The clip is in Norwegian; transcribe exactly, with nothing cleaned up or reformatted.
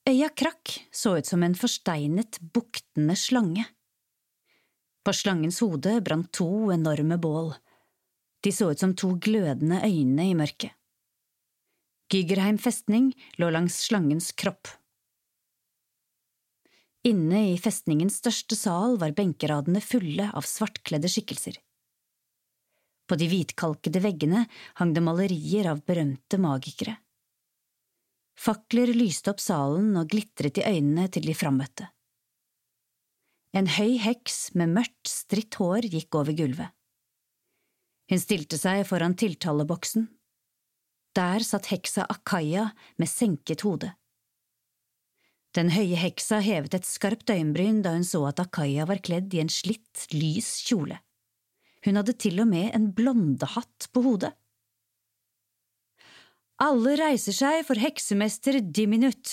Øya Krakk så ut som en forsteinet, buktende slange. På slangens hode brant to enorme bål. De så ut som to glødende øyne i mørket. Gygerheim festning lå langs slangens kropp. Inne i festningens største sal var benkeradene fulle av svartkledde skikkelser. På de hvitkalkede veggene hang det malerier av berømte magikere. Fakler lyste opp salen og glitret i øynene til de frammøtte. En høy heks med mørkt, stritt hår gikk over gulvet. Hun stilte seg foran tiltaleboksen. Der satt heksa Akaya med senket hode. Den høye heksa hevet et skarpt øyenbryn da hun så at Akaya var kledd i en slitt, lys kjole. Hun hadde til og med en blondehatt på hodet. Alle reiser seg for heksemester Diminut,